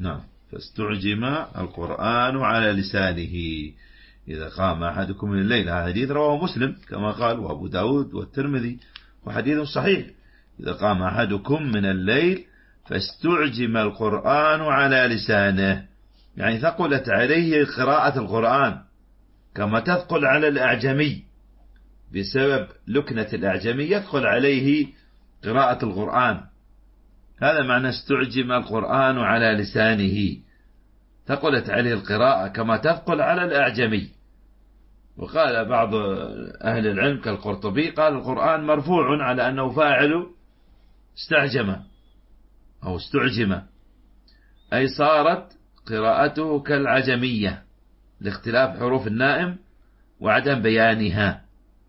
نعم. فاستعجم القرآن على لسانه إذا قام أحدكم من الليل. هذا حديث رواه مسلم كما قال وأبو داود والترمذي وحديث صحيح. إذا قام أحدكم من الليل فاستعجم القرآن على لسانه، يعني ثقلت عليه قراءة القرآن كما تثقل على الأعجمي، بسبب لكنة الأعجمي يثقل عليه قراءة القرآن. هذا معنى استعجم القرآن على لسانه، ثقلت عليه القراءة كما تثقل على الأعجمي. وقال بعض أهل العلم كالقرطبي قال القرآن مرفوع على أنه فاعل استعجم أو استعجم، أي صارت قراءته كالعجمية لاختلاف حروف النائم وعدم بيانها.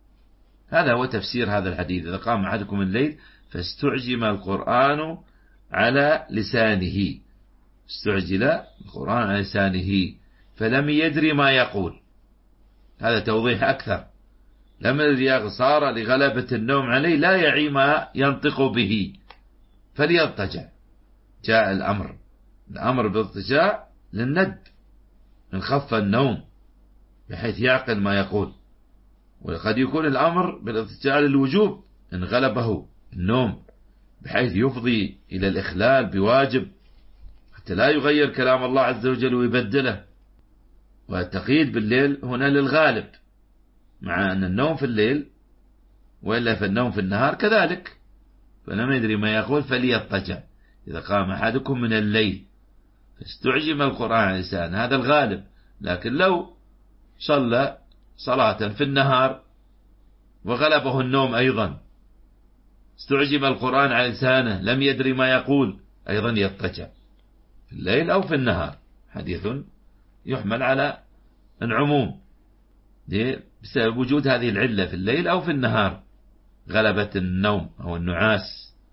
هذا هو تفسير هذا الحديث. إذا قام أحدكم الليل فاستعجم القرآن على لسانه، استعجل القرآن على لسانه فلم يدري ما يقول. هذا توضيح أكثر. لم يدري، صار لغلبة النوم عليه لا يعي ما ينطق به فليضطجع. جاء الأمر بالاضطجاع للند إن خف النوم بحيث يعقل ما يقول، وقد يكون الأمر بالاضطجاع للوجوب إن غلبه النوم بحيث يفضي إلى الإخلال بواجب حتى لا يغير كلام الله عز وجل ويبدله. والتقييد بالليل هنا للغالب، مع أن النوم في الليل وإلا فالنوم في النهار كذلك. فلم يدري ما يقول فليضطجع. إذا قام أحدكم من الليل فاستعجم القرآن على لسان، هذا الغالب. لكن لو صلى صلاة في النهار وغلبه النوم أيضا استعجم القرآن على لسانه لم يدري ما يقول، أيضا يضطجع في الليل أو في النهار. حديث يحمل على العموم بسبب وجود هذه العلة في الليل أو في النهار، غلبة النوم أو النعاس.